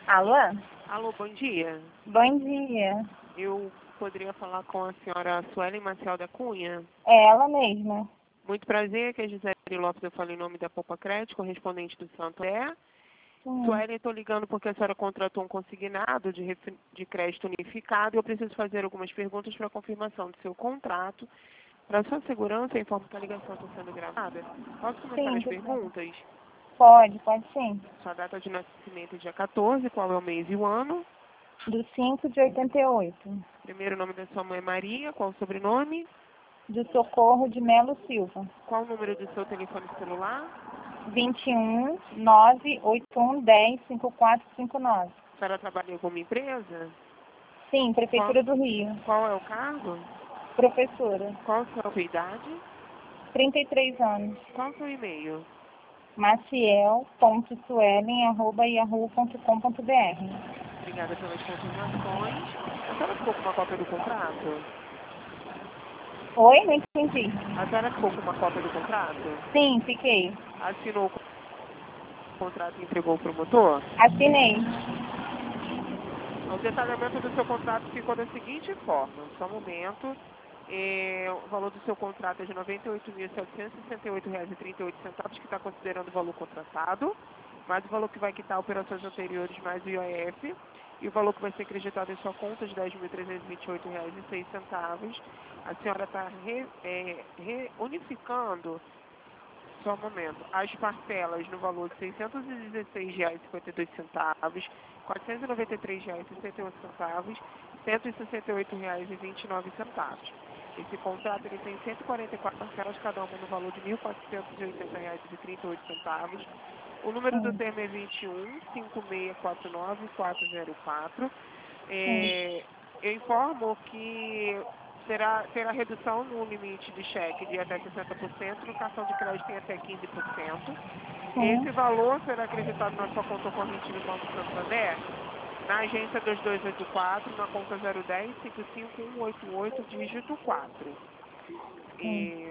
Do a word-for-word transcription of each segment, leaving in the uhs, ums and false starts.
Alô? Alô, bom dia. Bom dia. Eu poderia falar com a senhora Suelen Maciel da Cunha? É ela mesma. Muito prazer, que é Gisele Lopes, eu falo em nome da Poupa Crédito, correspondente do Santo É. Sim. Suelen, estou ligando porque a senhora contratou um consignado de, ref... de crédito unificado e eu preciso fazer algumas perguntas para confirmação do seu contrato. Para sua segurança, eu informo que a ligação está sendo gravada. Posso começar Sim, as tudo bem. perguntas? Pode, pode sim. Sua data de nascimento é dia quatorze, qual é o mês e o ano? Do cinco de oitenta e oito. Primeiro nome da sua mãe é Maria, qual o sobrenome? Do Socorro de Melo Silva. Qual o número do seu telefone celular? vinte e um, nove oito um, dez, cinquenta e quatro cinquenta e nove. A senhora trabalha em alguma empresa? Sim, Prefeitura do Rio. Qual é o cargo? Professora. Qual a sua idade? trinta e três anos. Qual o seu e-mail? maciel ponto suelen arroba yahoo ponto com ponto br. Obrigada pelas confirmações. A senhora ficou com uma cópia do contrato? Oi, não entendi. A senhora ficou com uma cópia do contrato? Sim, fiquei. Assinou o contrato e entregou o promotor? Assinei. O detalhamento do seu contrato ficou da seguinte forma. Só um momento. É, o valor do seu contrato é de noventa e oito mil setecentos e sessenta e oito reais e trinta e oito centavos, que está considerando o valor contratado, mais o valor que vai quitar operações anteriores, mais o I O F, e o valor que vai ser acreditado em sua conta de dez mil trezentos e vinte e oito reais e seis centavos. A senhora está re, é, reunificando, só um momento, as parcelas no valor de seiscentos e dezesseis reais e cinquenta e dois centavos, quatrocentos e noventa e três reais e sessenta e oito centavos, cento e sessenta e oito reais e vinte e nove centavos. Esse contrato ele tem cento e quarenta e quatro parcelas, cada uma no valor de mil quatrocentos e oitenta reais e trinta e oito centavos. O número do Sim. termo é vinte e um, cinco seis quatro nove, quatro zero quatro. Sim. É, eu informo que terá, terá redução no limite de cheque de até sessenta por cento, no cartão de crédito tem até quinze por cento. Esse Sim. valor será acreditado na sua conta corrente no Banco Santander, na agência dois dois oito quatro, na conta zero um zero, cinco cinco um oito oito, dígito quatro. Sim. E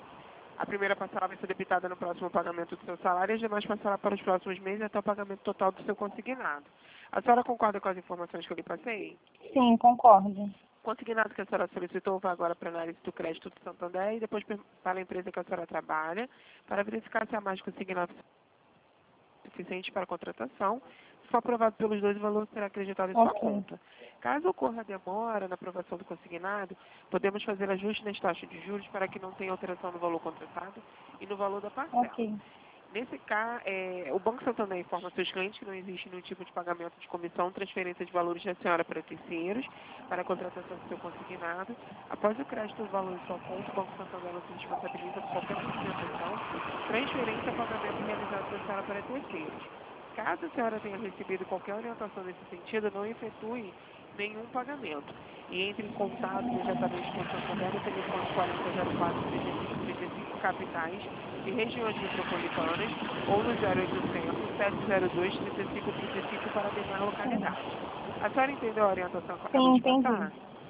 a primeira parcela vai ser debitada no próximo pagamento do seu salário e as demais parcelas para os próximos meses até o pagamento total do seu consignado. A senhora concorda com as informações que eu lhe passei? Sim, concordo. O consignado que a senhora solicitou vai agora para a análise do crédito do Santander e depois para a empresa que a senhora trabalha, para verificar se há mais consignado suficiente para a contratação. Se for aprovado pelos dois, o valor será acreditado em sua Ok. conta. Caso ocorra demora na aprovação do consignado, podemos fazer ajuste nas taxas de juros para que não tenha alteração no valor contratado e no valor da parcela. Ok. Nesse caso, é, o Banco Santander informa seus clientes que não existe nenhum tipo de pagamento de comissão, transferência de valores da senhora para terceiros, para a contratação do seu consignado. Após o crédito do valor em sua conta, o Banco Santander não se responsabiliza por qualquer movimentação, transferência ou pagamento realizado pela senhora para terceiros. Caso a senhora tenha recebido qualquer orientação nesse sentido, não efetue nenhum pagamento. E entre em contato imediatamente com o Santander no telefone quarenta zero quatro, trinta e cinco trinta e cinco, capitais e regiões metropolitanas, ou no zero oitocentos, sete zero dois, trinta e cinco trinta e cinco para demais localidades. A senhora entendeu a orientação que eu acabo Sim, de entendi. passar?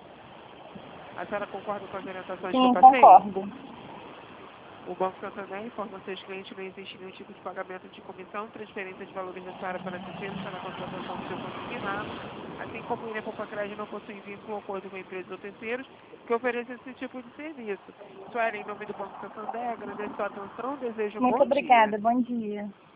A senhora concorda com as orientações que eu Sim, passei? concordo. O Banco Santander informa seus clientes que não existe nenhum tipo de pagamento de comissão, transferência de valores da senhora para terceiros para a contratação do seu consignado, assim como ele, a Poupa Crédito, não possui vínculo ou acordo com empresas ou terceiros que ofereçam esse tipo de serviço. Suelen, em nome do Banco Santander, agradeço a sua atenção, desejo um Muito bom dia. obrigada. Bom dia.